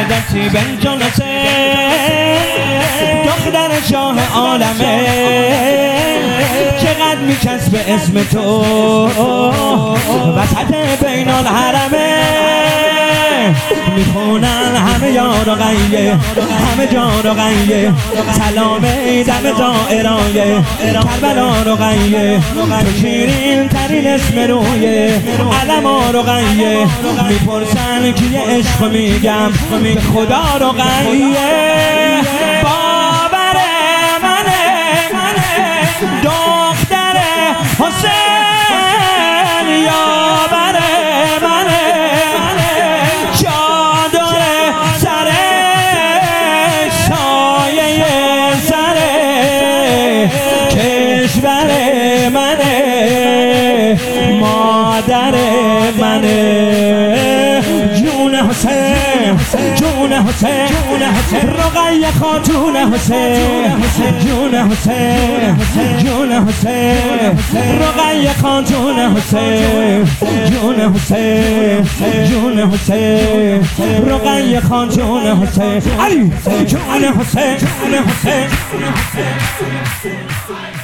سعادتی بن جلسه دختر شاه عالمه چقدر میچسبه اسم تو وسط بین الحرمه میخونن همه یار و غیه همه جان و غیه سلامه دم زائرای کربلا رو غیه تو شیرین ترین اسم روی علما رو غیه میپرسن کیه عشق میگم به خدا رو غیه باور منه دختر حسین یاور منه چادر سر سایه سر کشور منه مادر منه جون حسین جون حسین رقیه خاتون حسین جون حسین جون حسین رقیه خاتون حسین جون حسین جون حسین رقیه خاتون حسین علی جون حسین جون حسین